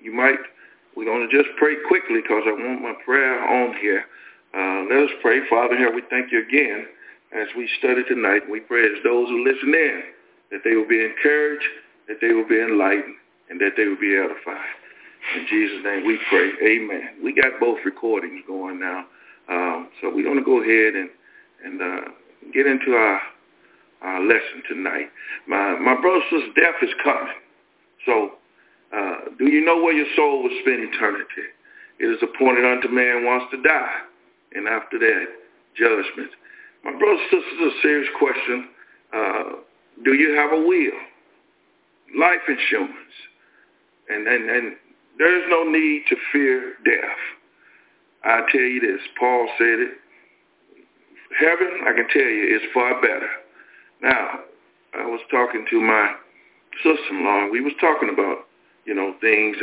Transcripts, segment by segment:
we're going to just pray quickly because I want my prayer on here. Let us pray. Father, here we thank you again as we study tonight. We pray as those who listen in, that they will be encouraged, that they will be enlightened, and that they will be edified. In Jesus' name we pray. Amen. We got both recordings going now. So we're going to go ahead and get into our lesson tonight. My brother and sister, death is coming. So do you know where your soul will spend eternity? It is appointed unto man once to die, and after that, judgment. My brothers and sisters, this is a serious question. Do you have a will? Life insurance. And there is no need to fear death. I tell you this, Paul said it. Heaven, I can tell you, is far better. Now, I was talking to my sister-in-law, and we was talking about, things,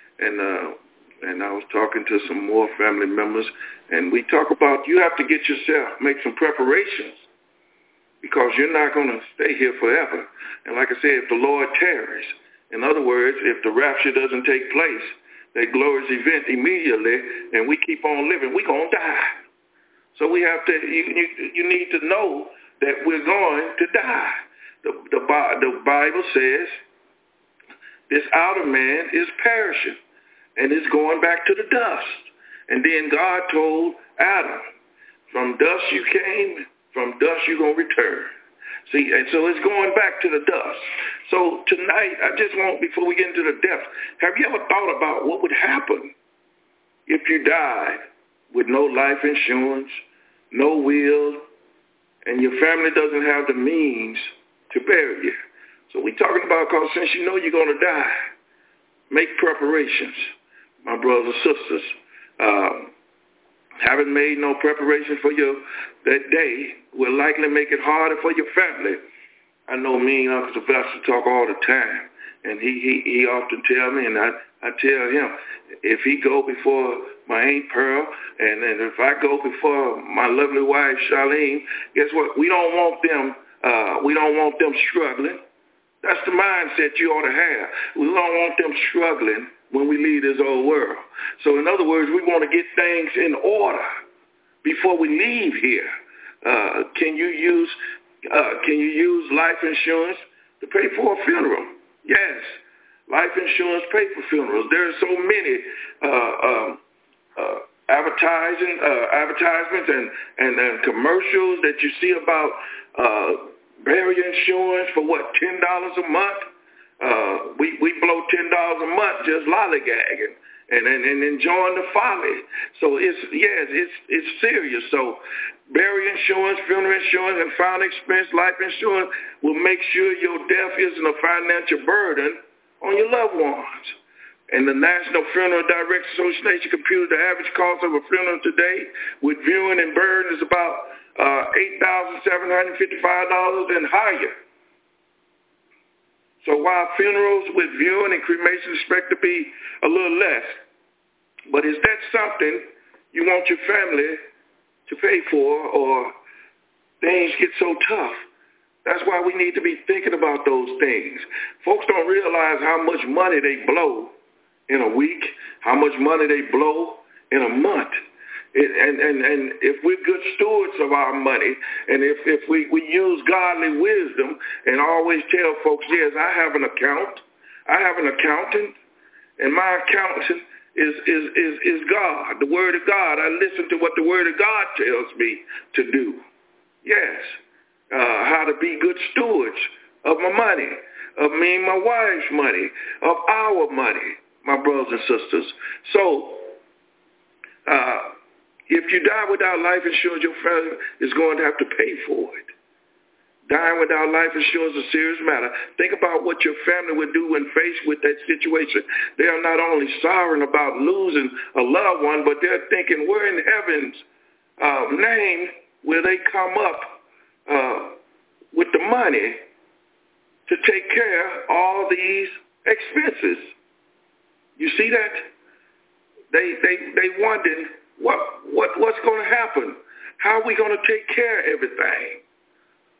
and I was talking to some more family members, and we talk about you have to get yourself, make some preparations, because you're not going to stay here forever. And like I said, if the Lord tarries, in other words, if the rapture doesn't take place, that glorious event immediately, and we keep on living, we're going to die. So we have to, you need to know that we're going to die. The Bible says this outer man is perishing and is going back to the dust. And then God told Adam, from dust you came, from dust you're going to return. See, and so it's going back to the dust. So tonight, I just want, before we get into the depths, have you ever thought about what would happen if you died with no life insurance, no will, and your family doesn't have the means to bury you? So we're talking about, because since you know you're going to die, make preparations, my brothers and sisters. Haven't made no preparation for that day will likely make it harder for your family. I know me and Uncle Sylvester talk all the time, and he often tell me, and I tell him, if he go before my Aunt Pearl, and if I go before my lovely wife Charlene, guess what? We don't want them struggling. That's the mindset you ought to have. We don't want them struggling when we leave this old world. So in other words, we want to get things in order before we leave here. Can you use life insurance to pay for a funeral? Yes. Life insurance pay for funerals. There are so many advertisements and commercials that you see about burial insurance for what, $10 a month? We blow $10 a month just lollygagging and enjoying the folly. So it's serious. So burial insurance, funeral insurance, and final expense life insurance will make sure your death isn't a financial burden on your loved ones. And the National Funeral Directors Association computed the average cost of a funeral today with viewing and burden is about $8,755 and higher. So while funerals with viewing and cremation expect to be a little less, but is that something you want your family to pay for, or things get so tough? That's why we need to be thinking about those things. Folks don't realize how much money they blow in a week, how much money they blow in a month. And if we're good stewards of our money, and if we use godly wisdom and always tell folks, yes, I have an accountant, and my accountant is God, the Word of God. I listen to what the Word of God tells me to do. Yes, how to be good stewards of my money, of me and my wife's money, of our money, my brothers and sisters. So, if you die without life insurance, your family is going to have to pay for it. Dying without life insurance is a serious matter. Think about what your family would do when faced with that situation. They are not only sorrowing about losing a loved one, but they're thinking, where in heaven's name will they come up with the money to take care of all these expenses? You see that? They wondering, what's going to happen? How are we going to take care of everything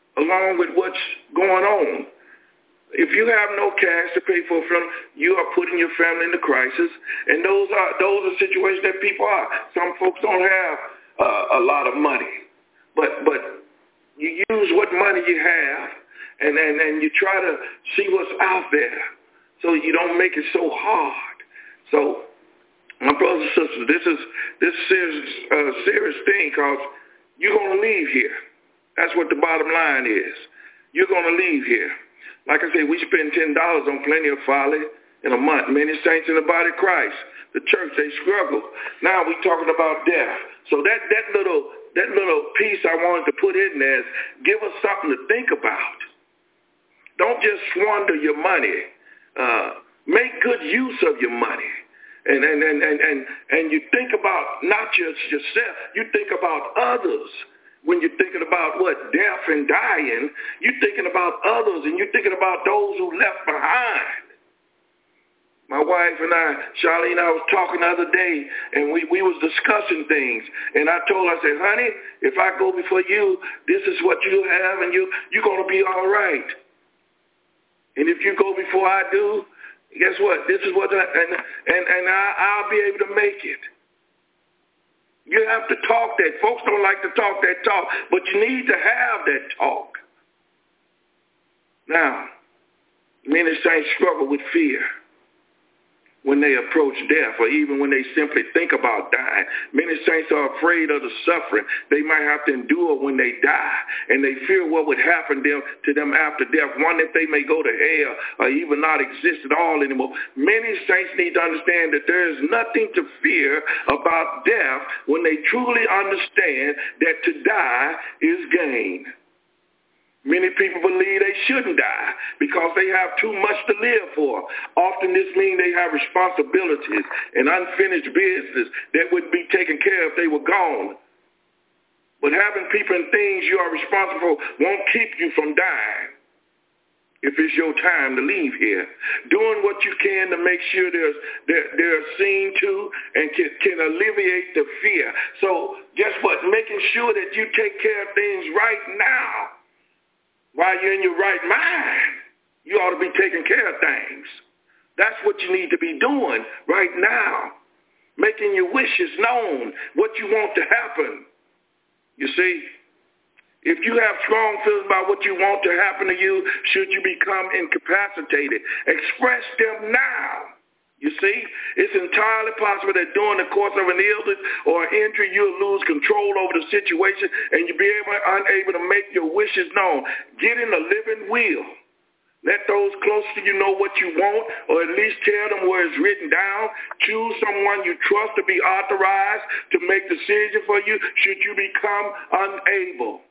along with what's going on? If you have no cash to pay for a funeral, you are putting putting your family into crisis. And those are situations that people are. Some folks don't have a lot of money, but you use what money you have, and you try to see what's out there, so you don't make it so hard. So, my brothers and sisters, this is serious thing, because you're going to leave here. That's what the bottom line is. You're going to leave here. Like I said, we spend $10 on plenty of folly in a month. Many saints in the body of Christ, the church, they struggle. Now we're talking about death. So that little piece I wanted to put in there is give us something to think about. Don't just squander your money. Make good use of your money. And you think about not just yourself, you think about others. When you're thinking about death and dying, you're thinking about others, and you're thinking about those who left behind. My wife and I, Charlene, I was talking the other day, and we was discussing things. And I told her, I said, honey, if I go before you, this is what you have, and you're going to be all right. And if you go before I do, guess what? This is what, I'll be able to make it. You have to talk that. Folks don't like to talk that talk, but you need to have that talk. Now, many saints struggle with fear when they approach death, or even when they simply think about dying. Many saints are afraid of the suffering they might have to endure when they die, and they fear what would happen to them after death. One, if they may go to hell or even not exist at all anymore. Many saints need to understand that there is nothing to fear about death when they truly understand that to die is gain. Many people believe they shouldn't die because they have too much to live for. Often this means they have responsibilities and unfinished business that would be taken care of if they were gone. But having people and things you are responsible for won't keep you from dying if it's your time to leave here. Doing what you can to make sure they're seen to and can alleviate the fear. So guess what? Making sure that you take care of things right now. While you're in your right mind, you ought to be taking care of things. That's what you need to be doing right now, making your wishes known, what you want to happen. You see, if you have strong feelings about what you want to happen to you, should you become incapacitated, express them now. You see, it's entirely possible that during the course of an illness or injury, you'll lose control over the situation and you'll be unable to make your wishes known. Get in a living will. Let those close to you know what you want, or at least tell them where it's written down. Choose someone you trust to be authorized to make decisions for you should you become unable.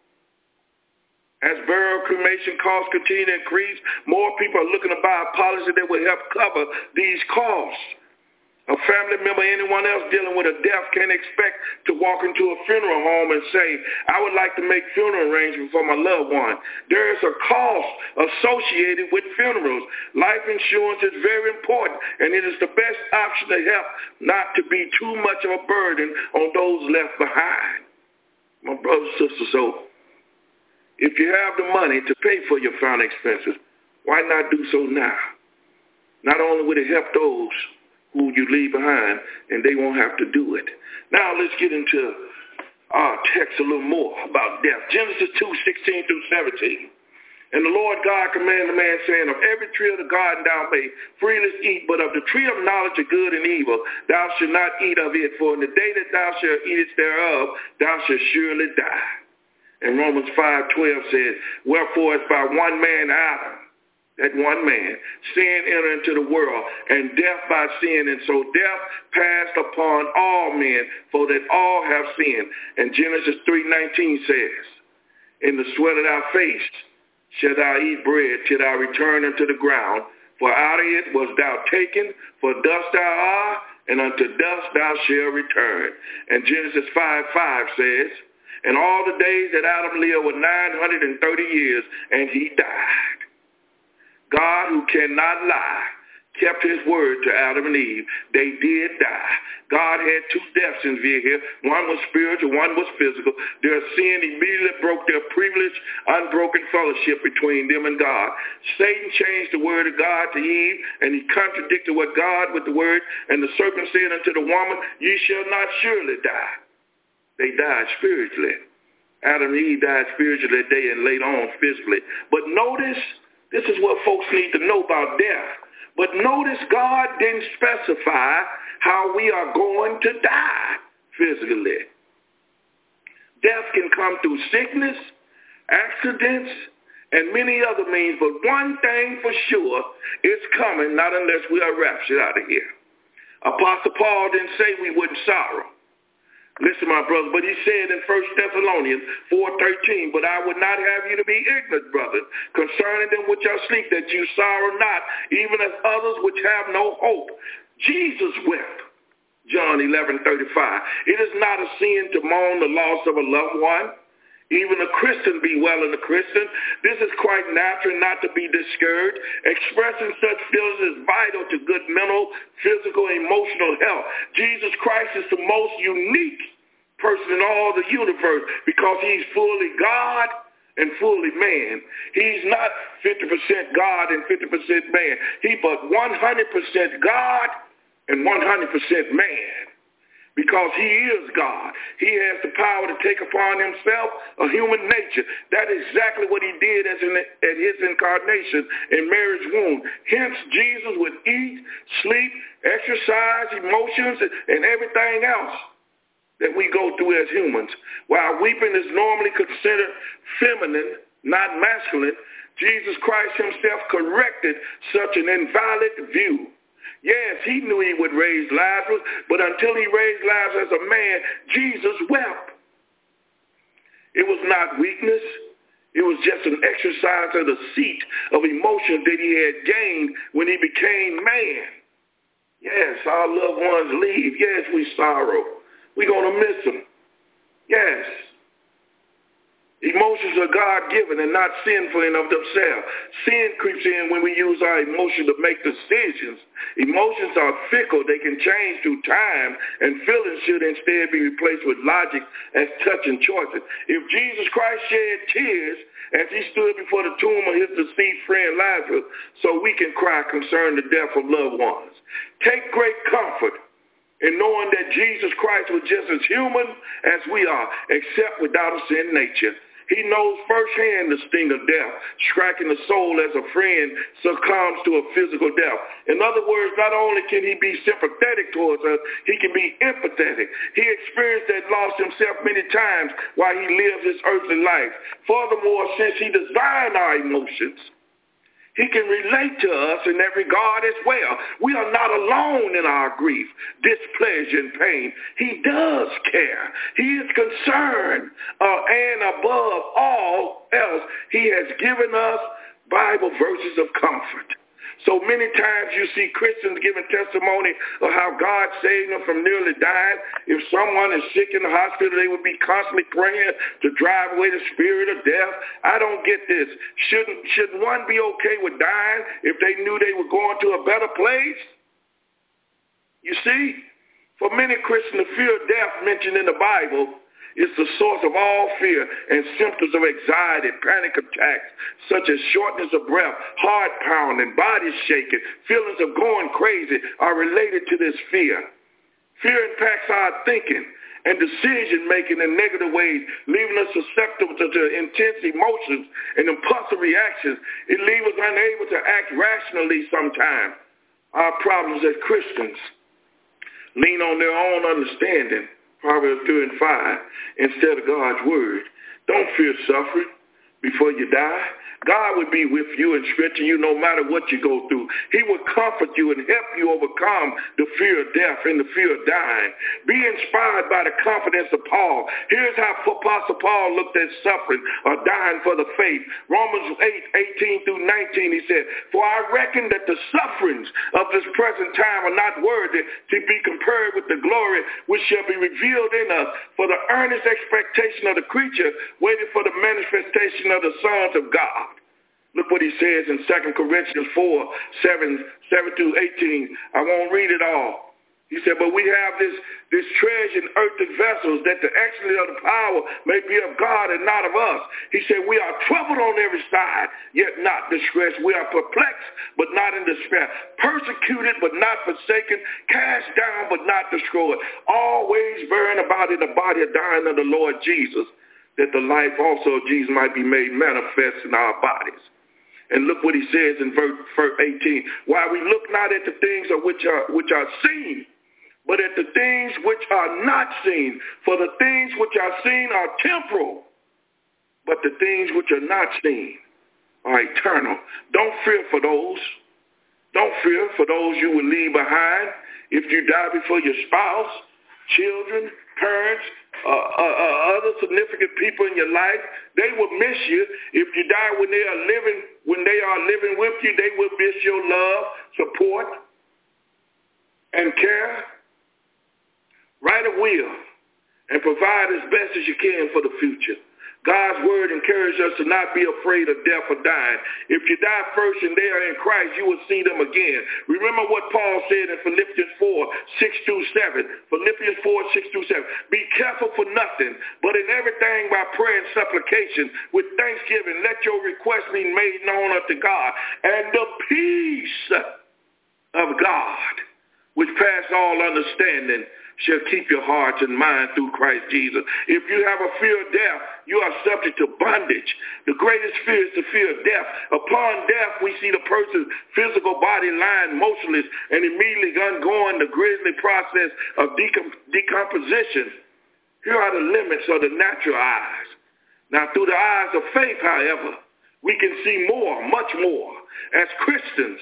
As burial cremation costs continue to increase, more people are looking to buy a policy that will help cover these costs. A family member, anyone else dealing with a death can expect to walk into a funeral home and say, I would like to make funeral arrangements for my loved one. There is a cost associated with funerals. Life insurance is very important, and it is the best option to help not to be too much of a burden on those left behind. My brothers and sisters, so if you have the money to pay for your final expenses, why not do so now? Not only will it help those who you leave behind, and they won't have to do it. Now let's get into our text a little more about death. Genesis 2:16 through 17. And the Lord God commanded the man, saying, of every tree of the garden thou may freely eat, but of the tree of knowledge of good and evil thou shalt not eat of it, for in the day that thou shalt eat it thereof, thou shalt surely die. And Romans 5:12 says, wherefore it's by one man Adam, that one man, sin entered into the world, and death by sin, and so death passed upon all men, for that all have sinned. And Genesis 3:19 says, in the sweat of thy face shalt thou eat bread till thou return unto the ground, for out of it was thou taken, for dust thou art, and unto dust thou shalt return. And Genesis 5:5 says, and all the days that Adam lived were 930 years, and he died. God, who cannot lie, kept his word to Adam and Eve, they did die. God had two deaths in view here. One was spiritual, one was physical. Their sin immediately broke their privileged, unbroken fellowship between them and God. Satan changed the word of God to Eve, and he contradicted what God with the word, and the serpent said unto the woman, ye shall not surely die. They died spiritually. Adam and Eve died spiritually that day and later on physically. But notice, this is what folks need to know about death. But notice God didn't specify how we are going to die physically. Death can come through sickness, accidents, and many other means. But one thing for sure, it's coming, not unless we are raptured out of here. Apostle Paul didn't say we wouldn't sorrow. Listen, my brother, but he said in 1 Thessalonians 4:13, but I would not have you to be ignorant, brothers, concerning them which are asleep, that you sorrow not, even as others which have no hope. Jesus wept. John 11:35. It is not a sin to mourn the loss of a loved one. Even a Christian be well in a Christian. This is quite natural not to be discouraged. Expressing such feelings is vital to good mental, physical, and emotional health. Jesus Christ is the most unique person in all the universe because he's fully God and fully man. He's not 50% God and 50% man. He but 100% God and 100% man. Because he is God. He has the power to take upon himself a human nature. That is exactly what he did at his incarnation in Mary's womb. Hence, Jesus would eat, sleep, exercise, emotions, and everything else that we go through as humans. While weeping is normally considered feminine, not masculine, Jesus Christ himself corrected such an invalid view. Yes, he knew he would raise Lazarus, but until he raised Lazarus as a man, Jesus wept. It was not weakness. It was just an exercise of the seat of emotion that he had gained when he became man. Yes, our loved ones leave. Yes, we sorrow. We're going to miss them. Yes. Emotions are God-given and not sinful in of themselves. Sin creeps in when we use our emotions to make decisions. Emotions are fickle. They can change through time, and feelings should instead be replaced with logic as touching choices. If Jesus Christ shed tears as he stood before the tomb of his deceased friend Lazarus, so we can cry concerning the death of loved ones. Take great comfort in knowing that Jesus Christ was just as human as we are, except without a sin nature. He knows firsthand the sting of death, striking the soul as a friend succumbs to a physical death. In other words, not only can he be sympathetic towards us, he can be empathetic. He experienced that loss himself many times while he lived his earthly life. Furthermore, since he designed our emotions, he can relate to us in that regard as well. We are not alone in our grief, displeasure, and pain. He does care. He is concerned. And above all else, he has given us Bible verses of comfort. So many times you see Christians giving testimony of how God saved them from nearly dying. If someone is sick in the hospital, they would be constantly praying to drive away the spirit of death. I don't get this. Shouldn't one be okay with dying if they knew they were going to a better place? You see, for many Christians, the fear of death mentioned in the Bible is the source of all fear and symptoms of anxiety, panic attacks, such as shortness of breath, heart pounding, body shaking, feelings of going crazy are related to this fear. Fear impacts our thinking and decision-making in negative ways, leaving us susceptible to intense emotions and impulsive reactions. It leaves us unable to act rationally sometimes. Our problems as Christians lean on their own understanding, Proverbs 2:5, instead of God's word. Don't fear suffering before you die. God would be with you and strengthen you no matter what you go through. He would comfort you and help you overcome the fear of death and the fear of dying. Be inspired by the confidence of Paul. Here's how Apostle Paul looked at suffering or dying for the faith. Romans 8:18-19, he said, for I reckon that the sufferings of this present time are not worthy to be compared with the glory which shall be revealed in us. For the earnest expectation of the creature waiting for the manifestation of the sons of God. Look what he says in 2 Corinthians 4, 7 through 18. I won't read it all. He said, but we have this treasure in earthen vessels, that the excellency of the power may be of God and not of us. He said, we are troubled on every side, yet not distressed. We are perplexed, but not in despair. Persecuted, but not forsaken. Cast down, but not destroyed. Always bearing about in the body of dying of the Lord Jesus, that the life also of Jesus might be made manifest in our bodies. And look what he says in verse 18. While we look not at the things which are seen, but at the things which are not seen. For the things which are seen are temporal, but the things which are not seen are eternal. Don't fear for those. Don't fear for those you will leave behind. If you die before your spouse, children, parents, other significant people in your life, they will miss you. If you die when they are living with you, they will miss your love, support, and care. Write a will and provide as best as you can for the future. God's word encourages us to not be afraid of death or dying. If you die first and they are in Christ, you will see them again. Remember what Paul said in Philippians 4, 6 through 7. Philippians 4, 6 through 7. Be careful for nothing, but in everything by prayer and supplication, with thanksgiving, let your requests be made known unto God. And the peace of God, which passes all understanding, shall keep your hearts and minds through Christ Jesus. If you have a fear of death, you are subject to bondage. The greatest fear is the fear of death. Upon death, we see the person's physical body lying motionless and immediately undergoing the grisly process of decomposition. Here are the limits of the natural eyes. Now, through the eyes of faith, however, we can see more, much more. As Christians,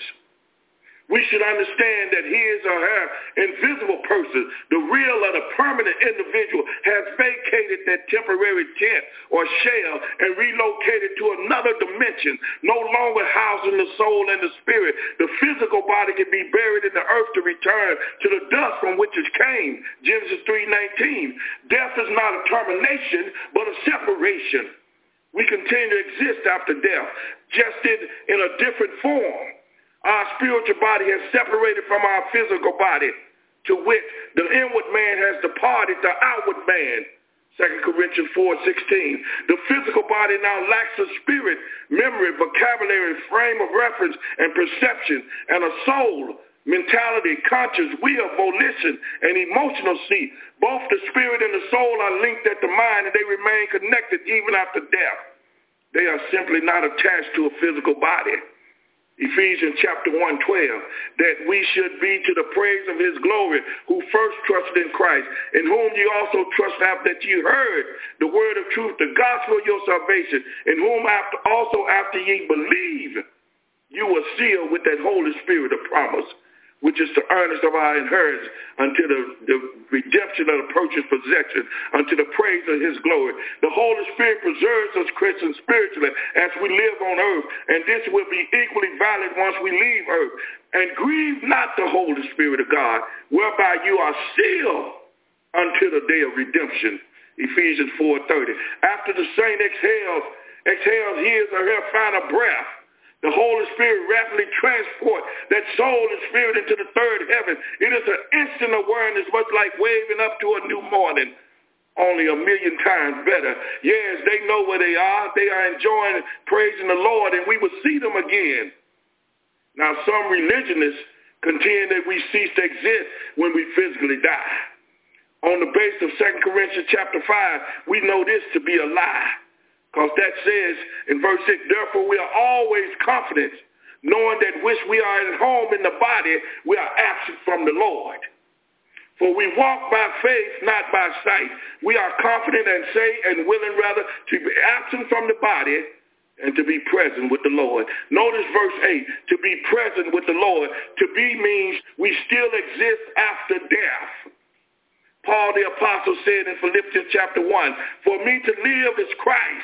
we should understand that his or her invisible person, the real or the permanent individual, has vacated that temporary tent or shell and relocated to another dimension, no longer housing the soul and the spirit. The physical body can be buried in the earth to return to the dust from which it came. Genesis 3:19. Death is not a termination, but a separation. We continue to exist after death, just in a different form. Our spiritual body has separated from our physical body, to wit, the inward man has departed the outward man. 2 Corinthians 4:16. The physical body now lacks a spirit, memory, vocabulary, frame of reference, and perception, and a soul, mentality, conscience, will, volition, and emotional seat. Both the spirit and the soul are linked at the mind, and they remain connected even after death. They are simply not attached to a physical body. Ephesians chapter 1:12, that we should be to the praise of his glory, who first trusted in Christ, in whom you also trust after that you heard the word of truth, the gospel of your salvation, in whom after ye believe, you were sealed with that Holy Spirit of promise, which is the earnest of our inheritance unto the redemption of the purchased possession, unto the praise of his glory. The Holy Spirit preserves us Christians spiritually as we live on earth, and this will be equally valid once we leave earth. And grieve not the Holy Spirit of God, whereby you are sealed until the day of redemption. Ephesians 4:30. After the saint exhales his or her final breath, the Holy Spirit rapidly transports that soul and spirit into the third heaven. It is an instant awareness, much like waving up to a new morning, only a million times better. Yes, they know where they are. They are enjoying praising the Lord, and we will see them again. Now, some religionists contend that we cease to exist when we physically die. On the basis of 2 Corinthians chapter 5, we know this to be a lie. Because that says in verse 6, therefore we are always confident, knowing that which we are at home in the body, we are absent from the Lord. For we walk by faith, not by sight. We are confident and willing rather to be absent from the body and to be present with the Lord. Notice verse 8, to be present with the Lord. To be means we still exist after death. Paul the apostle said in Philippians chapter 1, for me to live is Christ.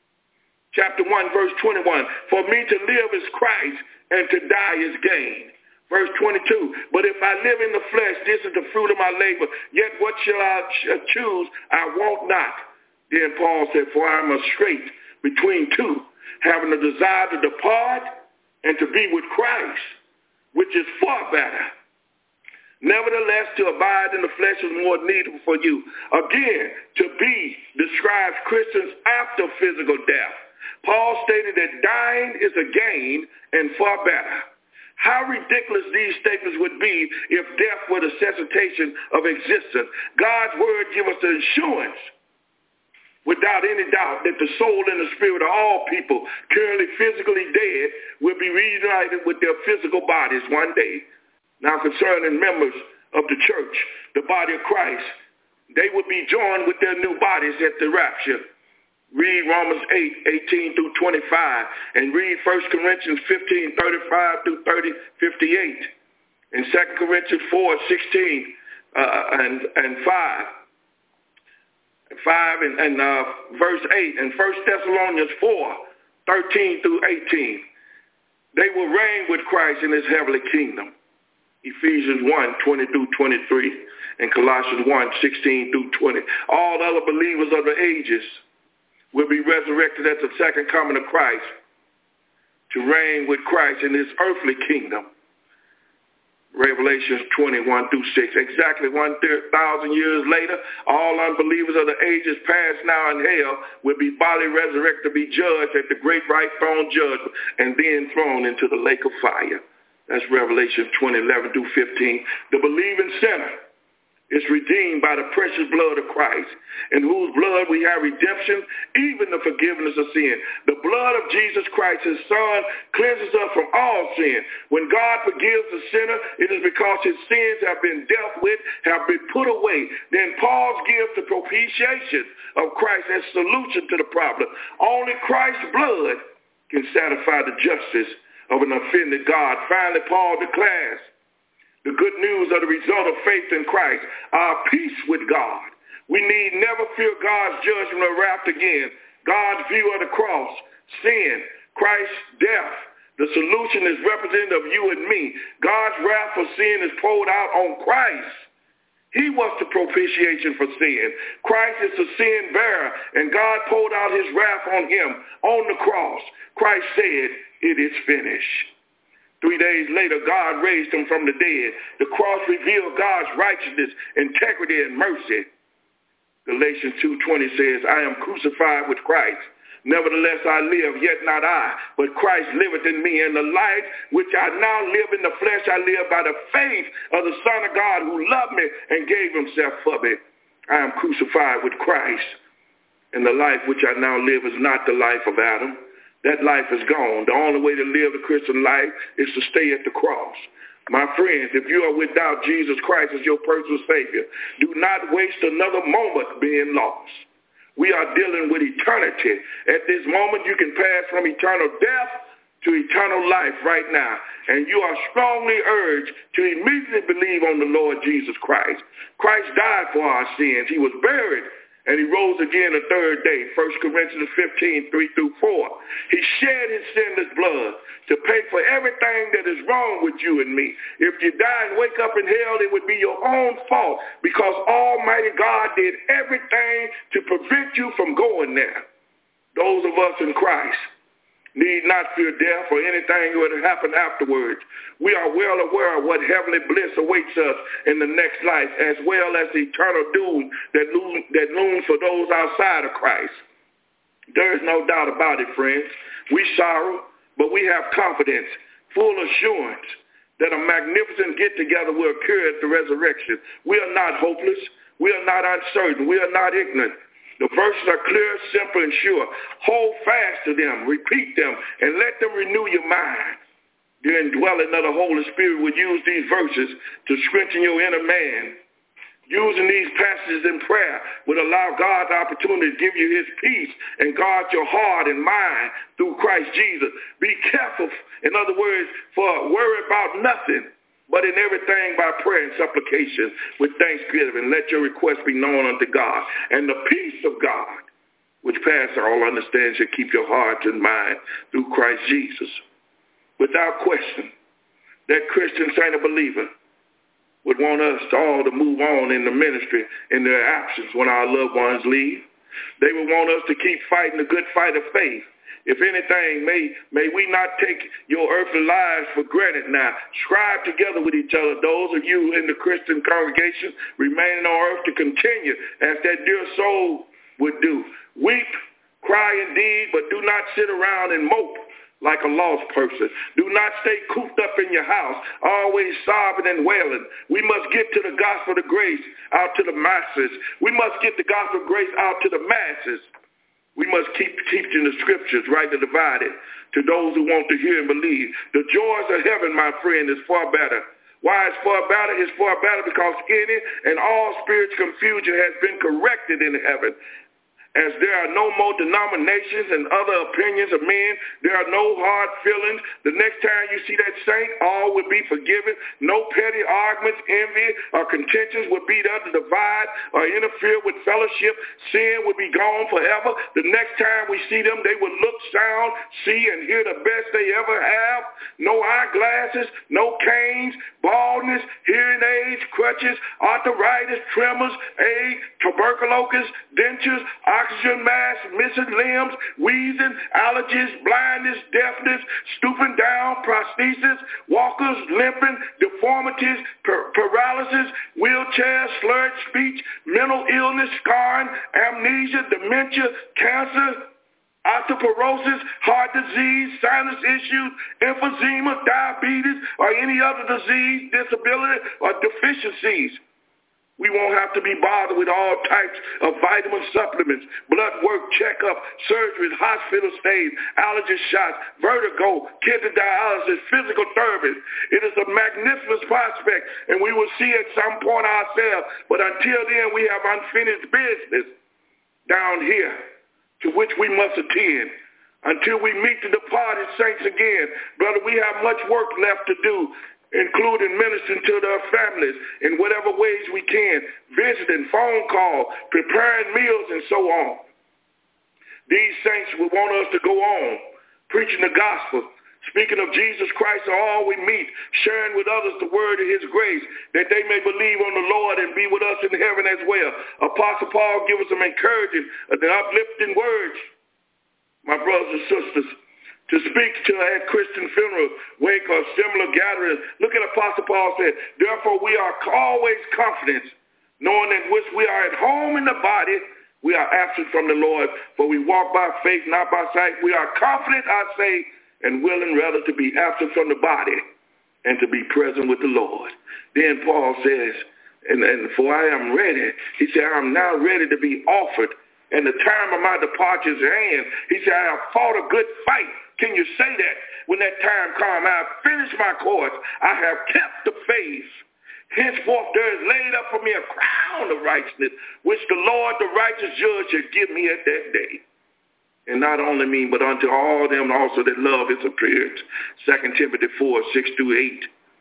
Chapter 1, verse 21, for me to live is Christ, and to die is gain. Verse 22, but if I live in the flesh, this is the fruit of my labor. Yet what shall I choose? I want not. Then Paul said, for I am a strait between two. having a desire to depart and to be with Christ, which is far better. Nevertheless, to abide in the flesh is more needful for you. Again, to be describes Christians after physical death. Paul stated that dying is a gain and far better. How ridiculous these statements would be if death were the cessation of existence. God's word gives us the assurance, without any doubt, that the soul and the spirit of all people currently physically dead will be reunited with their physical bodies one day. Now, concerning members of the church, the body of Christ, they will be joined with their new bodies at the rapture. Read Romans 8:18 through 25, and read 1 Corinthians 15:35 through 58, and 2 Corinthians 4:16 and 5 and verse 8, and 1 Thessalonians 4:13 through 18. They will reign with Christ in his heavenly kingdom. Ephesians 1:20 through 23, and Colossians 1:16 through 20. All other believers of the ages will be resurrected at the second coming of Christ to reign with Christ in his earthly kingdom. Revelations 21 through 6. Exactly 1,000 years later, all unbelievers of the ages past, now, in hell will be bodily resurrected to be judged at the great white throne judgment and then thrown into the lake of fire. That's Revelation 20:11 through 15. The believing sinner is redeemed by the precious blood of Christ, in whose blood we have redemption, even the forgiveness of sin. The blood of Jesus Christ, his son, cleanses us from all sin. When God forgives the sinner, it is because his sins have been dealt with, have been put away. Then Paul gives the propitiation of Christ as solution to the problem. Only Christ's blood can satisfy the justice of an offended God. Finally, Paul declares the good news of the result of faith in Christ, our peace with God. We need never fear God's judgment or wrath again. God's view of the cross, sin, Christ's death. The solution is representative of you and me. God's wrath for sin is poured out on Christ. He was the propitiation for sin. Christ is the sin bearer, and God poured out his wrath on him on the cross. Christ said, "It is finished." 3 days later, God raised him from the dead. The cross revealed God's righteousness, integrity, and mercy. Galatians 2:20 says, "I am crucified with Christ. Nevertheless I live, yet not I, but Christ liveth in me. And the life which I now live in the flesh, I live by the faith of the Son of God who loved me and gave himself for me. I am crucified with Christ. And the life which I now live is not the life of Adam. That life is gone. The only way to live the Christian life is to stay at the cross. My friends, if you are without Jesus Christ as your personal Savior, do not waste another moment being lost. We are dealing with eternity. At this moment, you can pass from eternal death to eternal life right now. And you are strongly urged to immediately believe on the Lord Jesus Christ. Christ died for our sins. He was buried, and he rose again the third day. 1 Corinthians 15:3-4. He shed his sinless blood to pay for everything that is wrong with you and me. If you die and wake up in hell, it would be your own fault, because Almighty God did everything to prevent you from going there. Those of us in Christ need not fear death or anything that would happen afterwards. We are well aware of what heavenly bliss awaits us in the next life, as well as the eternal doom that looms for those outside of Christ. There is no doubt about it, friends. We sorrow, but we have confidence, full assurance that a magnificent get-together will occur at the resurrection. We are not hopeless. We are not uncertain. We are not ignorant. The verses are clear, simple, and sure. Hold fast to them, repeat them, and let them renew your mind. The indwelling of the Holy Spirit will use these verses to strengthen your inner man. Using these passages in prayer would allow God the opportunity to give you his peace and guard your heart and mind through Christ Jesus. Be careful, in other words, for worry about nothing, but in everything by prayer and supplication with thanksgiving, let your requests be known unto God. And the peace of God, which passes all understanding, shall keep your heart and mind through Christ Jesus. Without question, that Christian saint or believer would want us all to move on in the ministry in their absence when our loved ones leave. They would want us to keep fighting the good fight of faith, If anything, may we not take your earthly lives for granted now. Strive together with each other. Those of you in the Christian congregation remaining on earth to continue as that dear soul would do. Weep, cry indeed, but do not sit around and mope like a lost person. Do not stay cooped up in your house, always sobbing and wailing. We must get to the gospel of grace out to the masses. We must get the gospel of grace out to the masses. We must keep teaching the scriptures, rightly divided, to those who want to hear and believe. The joys of heaven, my friend, is far better. Why it's far better? It's far better because any and all spiritual confusion has been corrected in heaven. As there are no more denominations and other opinions of men, there are no hard feelings. The next time you see that saint, all will be forgiven. No petty arguments, envy, or contentions will be there to divide or interfere with fellowship. Sin will be gone forever. The next time we see them, they will look, sound, see, and hear the best they ever have. No eyeglasses, no canes, baldness, hearing aids, crutches, arthritis, tremors, AIDS, tuberculosis, dentures, oxygen mask, missing limbs, wheezing, allergies, blindness, deafness, stooping down, prosthesis, walkers, limping, deformities, paralysis, wheelchairs, slurred speech, mental illness, scarring, amnesia, dementia, cancer, osteoporosis, heart disease, sinus issues, emphysema, diabetes, or any other disease, disability, or deficiencies. We won't have to be bothered with all types of vitamin supplements, blood work, checkup, surgeries, hospital stays, allergy shots, vertigo, kidney dialysis, physical therapy. It is a magnificent prospect, and we will see at some point ourselves. But until then, we have unfinished business down here to which we must attend. Until we meet the departed saints again, brother, we have much work left to do, including ministering to their families in whatever ways we can, visiting, phone call, preparing meals, and so on. These saints will want us to go on, preaching the gospel, speaking of Jesus Christ to all we meet, sharing with others the word of his grace, that they may believe on the Lord and be with us in heaven as well. Apostle Paul gives us some encouraging and uplifting words, my brothers and sisters, to speak to a Christian funeral, wake, or similar gatherings. Look at Apostle Paul said, therefore we are always confident, knowing that which we are at home in the body, we are absent from the Lord, for we walk by faith, not by sight. We are confident, I say, and willing rather to be absent from the body and to be present with the Lord. Then Paul says, and for I am ready, he said, I am now ready to be offered, and the time of my departure is at hand. He said, I have fought a good fight. Can you say that when that time comes? I have finished my course. I have kept the faith. Henceforth there is laid up for me a crown of righteousness, which the Lord, the righteous judge, shall give me at that day. And not only me, but unto all them also that love his appearance. 2 Timothy 4:6-8.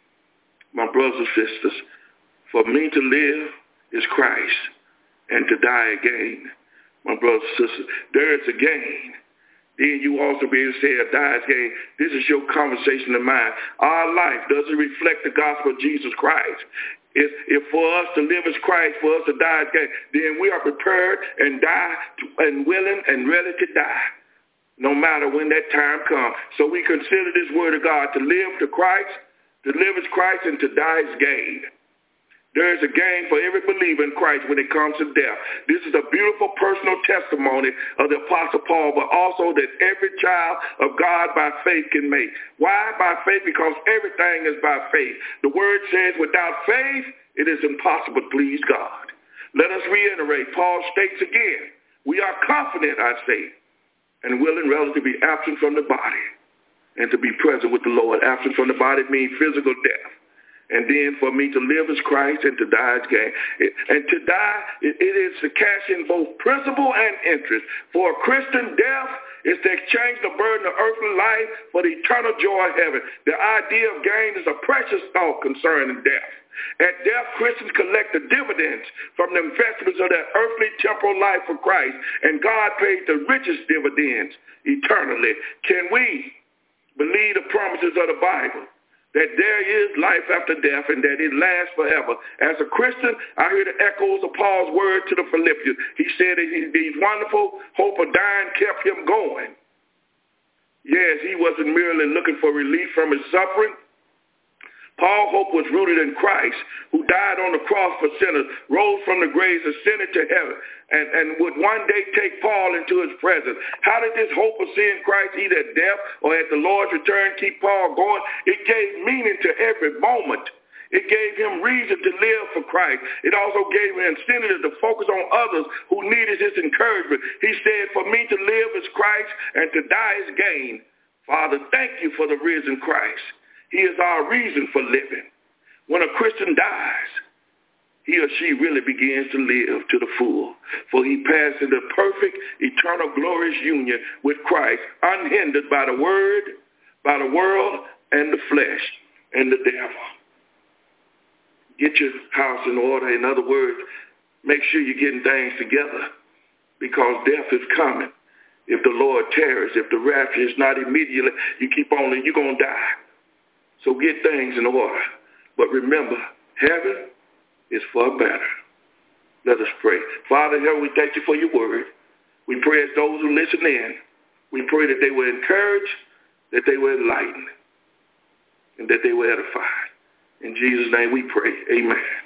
My brothers and sisters, for me to live is Christ, and to die again. My brothers and sisters, there is a gain. Then you also be able to say a die is gain. This is your conversation of mine. Our life, does it reflect the gospel of Jesus Christ? If for us to live as Christ, for us to die as gain, then we are prepared and and willing and ready to die, no matter when that time comes. So we consider this word of God to live to Christ, to live as Christ, and to die as gain. There is a gain for every believer in Christ when it comes to death. This is a beautiful personal testimony of the Apostle Paul, but also that every child of God by faith can make. Why by faith? Because everything is by faith. The word says without faith, it is impossible to please God. Let us reiterate. Paul states again, we are confident, I say, and willing rather to be absent from the body and to be present with the Lord. Absent from the body means physical death. And then for me to live as Christ and to die as gain. And to die, it is to cash in both principal and interest. For a Christian, death is to exchange the burden of earthly life for the eternal joy of heaven. The idea of gain is a precious thought concerning death. At death, Christians collect the dividends from the investments of their earthly temporal life for Christ, and God pays the richest dividends eternally. Can we believe the promises of the Bible, that there is life after death and that it lasts forever? As a Christian, I hear the echoes of Paul's word to the Philippians. He said that his wonderful hope of dying kept him going. Yes, he wasn't merely looking for relief from his suffering. Paul's hope was rooted in Christ, who died on the cross for sinners, rose from the grave, ascended to heaven, and would one day take Paul into his presence. How did this hope of seeing Christ either at death or at the Lord's return keep Paul going? It gave meaning to every moment. It gave him reason to live for Christ. It also gave him incentive to focus on others who needed his encouragement. He said, for me to live is Christ and to die is gain. Father, thank you for the risen Christ. He is our reason for living. When a Christian dies, he or she really begins to live to the full, for he passed into perfect, eternal, glorious union with Christ, unhindered by the word, by the world, and the flesh, and the devil. Get your house in order. In other words, make sure you're getting things together, because death is coming. If the Lord tarries, if the rapture is not immediately, you keep on, you're going to die. So get things in order. But remember, heaven is far better. Let us pray. Father, here we thank you for your word. We pray as those who listen in, we pray that they were encouraged, that they were enlightened, and that they were edified. In Jesus' name we pray. Amen.